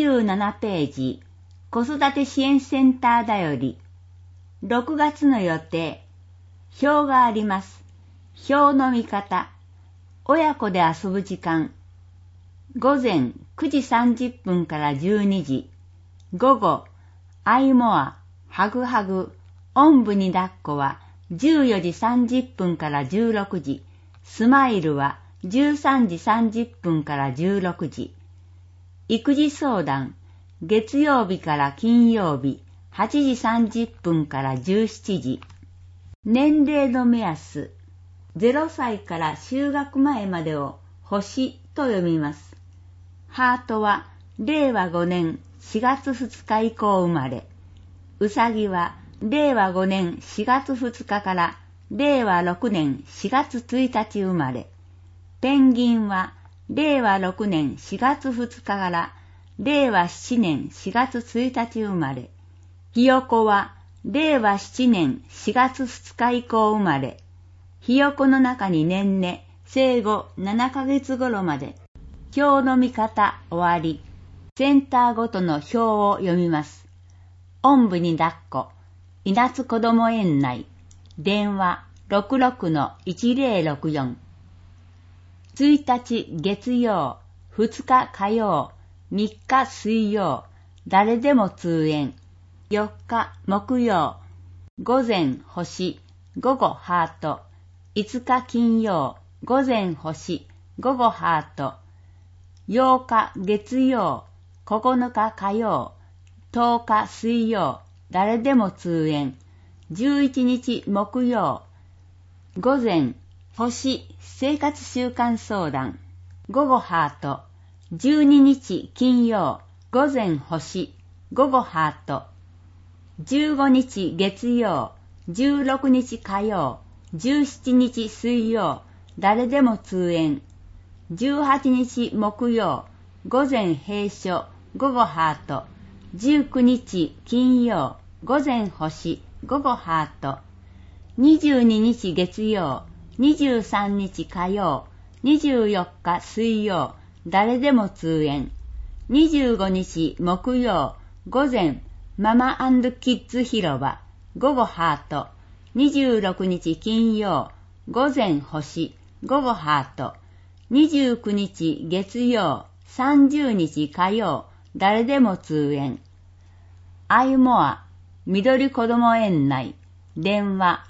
27ページ、子育て支援センターだより、6月の予定、表があります。表の見方、親子で遊ぶ時間、午前9時30分から12時、午後、アイモア、ハグハグ、おんぶに抱っこは14時30分から16時、スマイルは13時30分から16時、育児相談、月曜日から金曜日、8時30分から17時。年齢の目安、0歳から就学前までを星と読みます。ハートは令和5年4月2日以降生まれ。うさぎは令和5年4月2日から令和6年4月1日生まれ。ペンギンは令和6年4月2日から令和7年4月1日生まれ。ひよこは令和7年4月2日以降生まれ。ひよこの中に年々生後7ヶ月頃まで。表の見方終わり。センターごとの表を読みます。おんぶに抱っこ、稲津こども園内、電話 66-1064。1日月曜、2日火曜、3日水曜、誰でも通園。4日木曜、午前星、午後ハート。5日金曜、午前星、午後ハート。8日月曜、9日火曜、10日水曜、誰でも通園。11日木曜、午前星、生活習慣相談、午後ハート。12日金曜、午前星、午後ハート。15日月曜、16日火曜、17日水曜、誰でも通園。18日木曜、午前閉所、午後ハート。19日金曜、午前星、午後ハート。22日月曜、23日火曜、24日水曜、誰でも通園。25日木曜、午前ママ&キッズ広場、午後ハート。26日金曜、午前星、午後ハート。29日月曜、30日火曜、誰でも通園。アイモア、緑こども園内、電話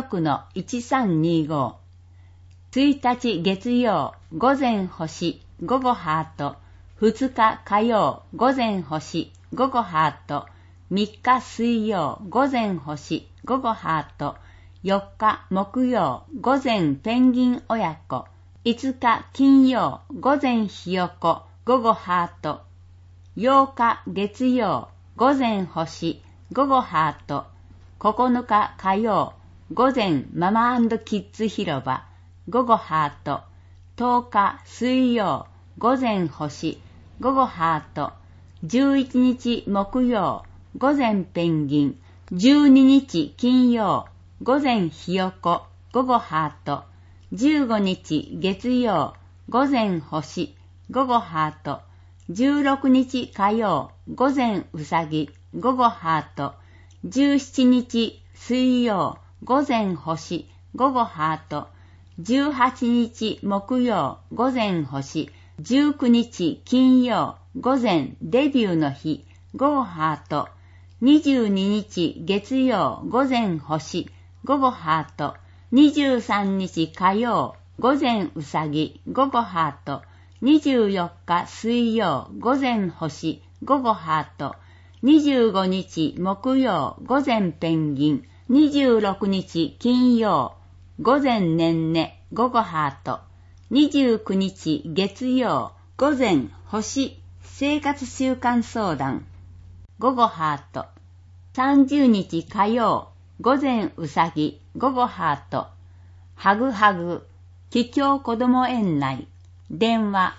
66-1325。1日月曜、午前星、午後ハート。2日火曜、午前星、午後ハート。3日水曜、午前星、午後ハート。4日木曜、午前ペンギン親子。5日金曜、午前ひよこ、午後ハート。8日月曜、午前星、午後ハート。9日火曜、午前ママ&キッズ広場、午後ハート。10日水曜、午前星、午後ハート。11日木曜、午前ペンギン。12日金曜、午前ひよこ、午後ハート。15日月曜、午前星、午後ハート。16日火曜、午前うさぎ、午後ハート。17日水曜、午前星、午後ハート。18日木曜、午前星。19日金曜、午前デビューの日、午後ハート。22日月曜、午前星、午後ハート。23日火曜、午前うさぎ、午後ハート。24日水曜、午前星、午後ハート。25日木曜、午前ペンギン。26日金曜、午前ねんね、午後ハート。29日月曜、午前星、生活習慣相談、午後ハート。30日火曜、午前うさぎ、午後ハート。ハグハグ、帰郷こども園内、電話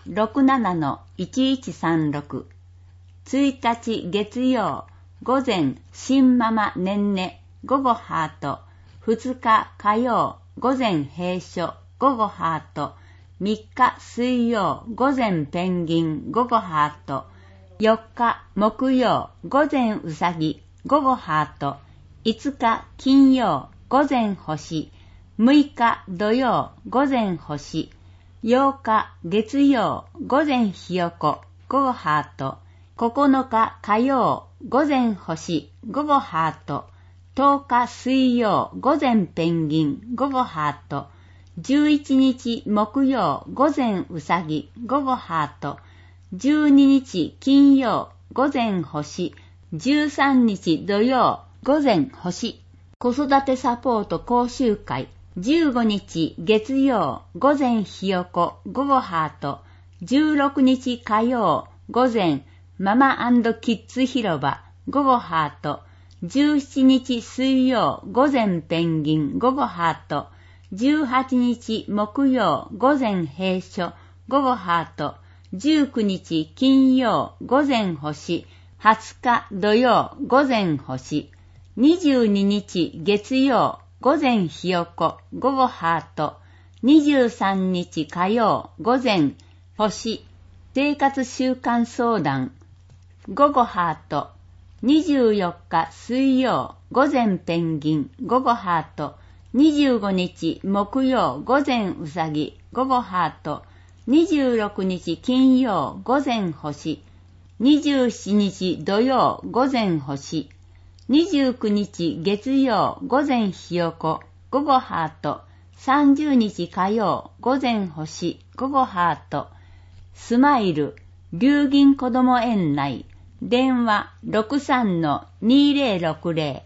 67-1136。1日月曜、午前新ママねんね、午後ハート。2日火曜、午前閉所、午後ハート。3日水曜、午前ペンギン、午後ハート。 4日木曜午前うさぎ午後ハート、5日金曜午前星、6日土曜午前星、8日月曜午前ひよこ午後ハート、9日火曜午前星午後ハート、10日水曜午前ペンギン午後ハート、11日木曜午前うさぎ午後ハート、12日金曜午前星、13日土曜午前星。子育てサポート講習会、15日月曜午前ひよこ午後ハート、16日火曜午前ママ&キッズ広場午後ハート、17日水曜午前ペンギン午後ハート、18日木曜午前閉所午後ハート、19日金曜午前星、20日土曜午前星、22日月曜午前ひよこ午後ハート、23日火曜午前星、生活習慣相談午後ハート、24日水曜午前ペンギン午後ハート、25日木曜午前うさぎ午後ハート、26日金曜午前星、27日土曜午前星、29日月曜午前ひよこ午後ハート、30日火曜午前星午後ハート、スマイル龍銀子ども園内電話 63-2060、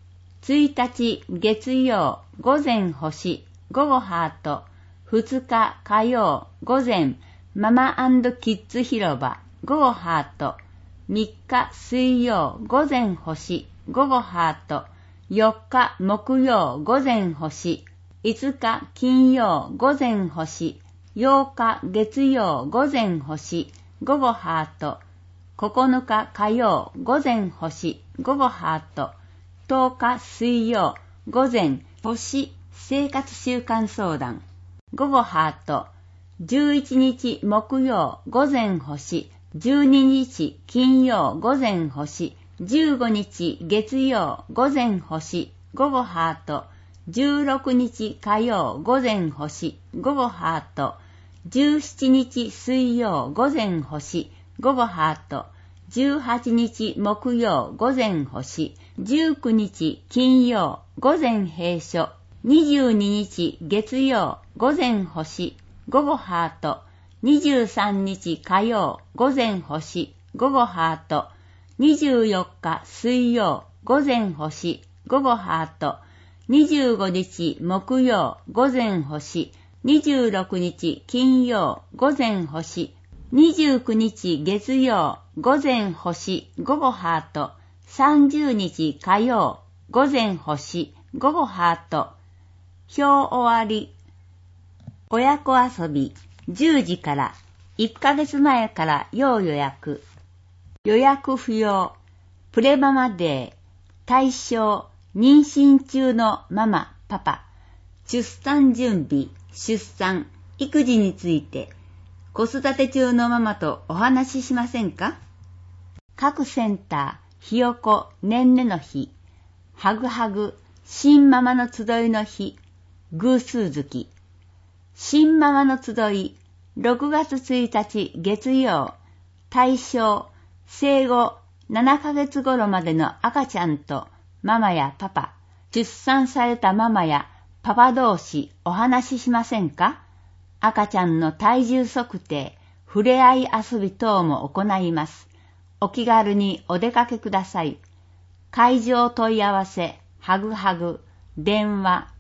1日月曜午前星午後ハート、2日火曜午前ママ&キッズ広場午後ハート、3日水曜午前星午後ハート、4日木曜午前星、5日金曜午前星、8日月曜午前星午後ハート、9日火曜午前星午後ハート、10日水曜午前星生活習慣相談午後ハート、11日木曜午前星、12日金曜午前星、15日月曜午前星午後ハート、16日火曜午前星午後ハート、17日水曜午前星午後ハート、18日木曜午前星、19日金曜午前閉所、22日月曜午前星午後ハート、23日火曜午前星午後ハート、24日水曜午前星午後ハート、25日木曜午前星、26日金曜午前星、29日月曜午前星午後ハート、30日火曜午前星午後ハート。表終わり。親子遊び10時から1ヶ月前から要予約。予約不要。プレママデー。対象妊娠中のママ、パパ。出産準備、出産、育児について子育て中のママとお話ししませんか？各センター、ひよこ、ねんねの日、はぐはぐ、新ママの集いの日、偶数月。新ママの集い、6月1日月曜。対象、生後7ヶ月頃までの赤ちゃんとママやパパ、出産されたママやパパ同士お話ししませんか？赤ちゃんの体重測定、触れ合い遊び等も行います。お気軽にお出かけください。会場問い合わせ、はぐはぐ、電話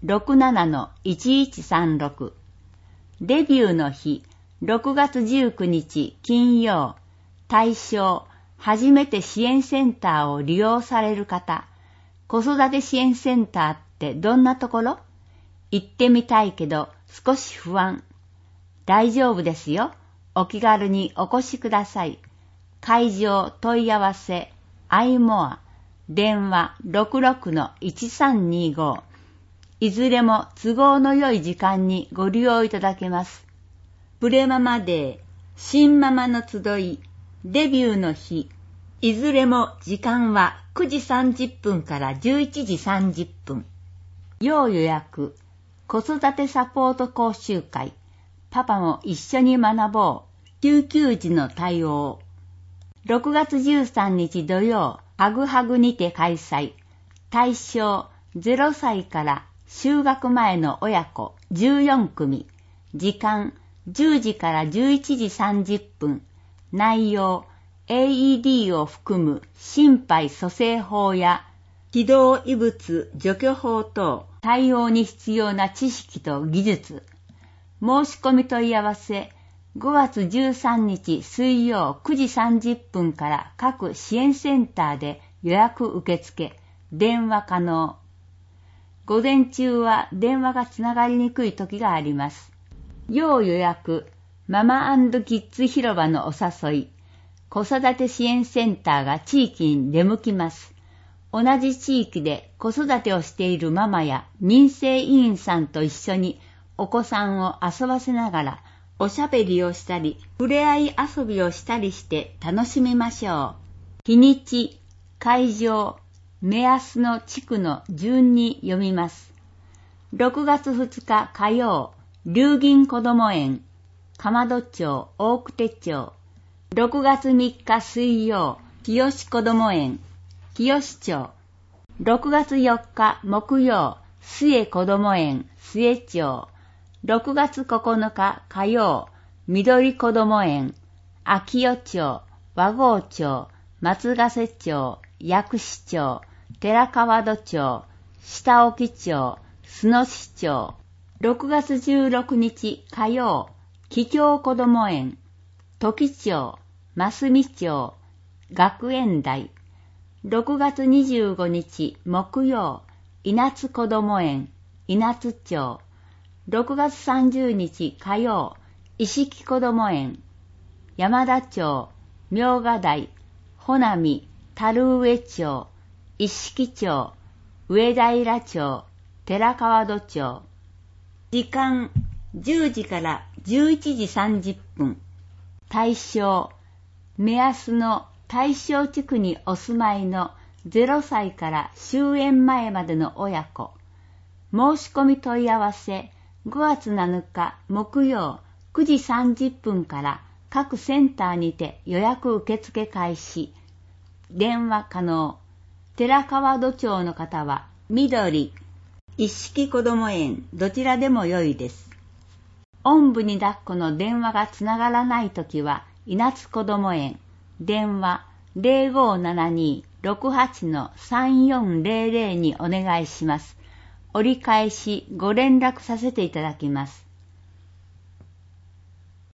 67-1136。デビューの日、6月19日金曜。対象、初めて支援センターを利用される方。子育て支援センターってどんなところ？行ってみたいけど少し不安。大丈夫ですよ。お気軽にお越しください。会場問い合わせ、iMore、電話 66-1325。いずれも都合の良い時間にご利用いただけます。プレママデー、新ママの集い。 デビューの日、いずれも時間は9時30分から11時30分。要予約、子育てサポート講習会、パパも一緒に学ぼう、救急時の対応。6月13日土曜、ハグハグにて開催。対象0歳から就学前の親子14組。時間10時から11時30分。内容 AED を含む心肺蘇生法や気道異物除去法等対応に必要な知識と技術。申し込み問い合わせ5月13日水曜9時30分から各支援センターで予約受付、電話可能。午前中は電話がつながりにくい時があります。要予約、ママ&キッズ広場のお誘い、子育て支援センターが地域に出向きます。同じ地域で子育てをしているママや民生委員さんと一緒にお子さんを遊ばせながらおしゃべりをしたり、触れ合い遊びをしたりして楽しみましょう。日にち、会場、目安の地区の順に読みます。6月2日火曜、龍銀こども園、鎌戸町、大久手町。6月3日水曜、清こども園、清町。6月4日木曜、末こども園、末町。6月9日火曜、緑こども園、秋代町、和合町、松ヶ瀬町、薬師町、寺川戸町、下沖町、須野市町。6月16日火曜、桔梗こども園、時町、真澄町、学園台。6月25日木曜、稲津こども園、稲津町。6月30日火曜、石木こども園、山田町、明賀台、穂波、樽上町、一色町、上平町、寺川戸町。時間10時から11時30分。対象、目安の対象地区にお住まいの0歳から終園前までの親子。申し込み問い合わせ5月7日木曜9時30分から各センターにて予約受付開始。電話可能。寺川戸町の方は緑、一色こども園どちらでも良いです。おんぶに抱っこの電話がつながらないときは稲津こども園。電話 0572-68-3400 にお願いします。折り返しご連絡させていただきます。